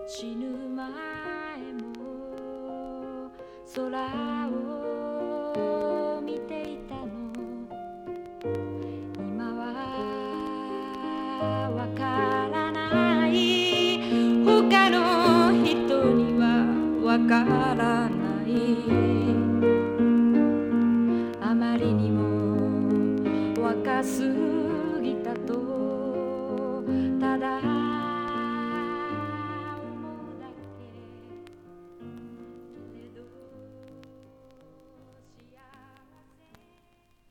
死ぬ前も空を見ていたの。今はわからない、他の人にはわからない、あまりにも若すぎたと